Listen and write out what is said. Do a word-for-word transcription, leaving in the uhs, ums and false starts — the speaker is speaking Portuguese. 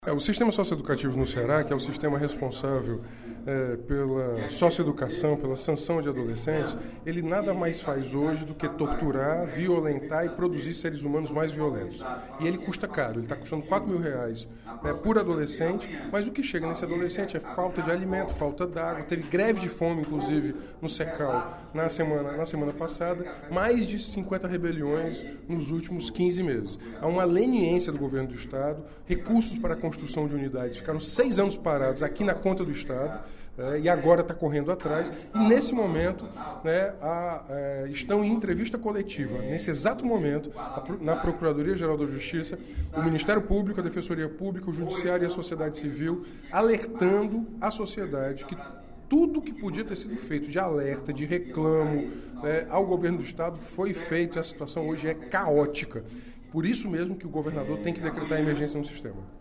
É, o sistema socioeducativo no Ceará, que é o sistema responsável é, pela socioeducação, pela sanção de adolescentes, ele nada mais faz hoje do que torturar, violentar e produzir seres humanos mais violentos. E ele custa caro, ele está custando quatro mil reais é, por adolescente, mas o que chega nesse adolescente é falta de alimento, falta d'água, teve greve de fome, inclusive, no Cecal na semana, na semana passada, mais de cinquenta rebeliões nos últimos quinze meses. Há uma leniência do governo do Estado, recursos para a construção de unidades ficaram seis anos parados aqui na conta do Estado, é, e agora está correndo atrás. E nesse momento, né, a, é, estão em entrevista coletiva, nesse exato momento, a, na Procuradoria-Geral da Justiça, o Ministério Público, a Defensoria Pública, o Judiciário e a sociedade civil, alertando a sociedade que tudo que podia ter sido feito de alerta, de reclamo né, ao governo do Estado foi feito, e a situação hoje é caótica. Por isso mesmo que o governador tem que decretar emergência no sistema.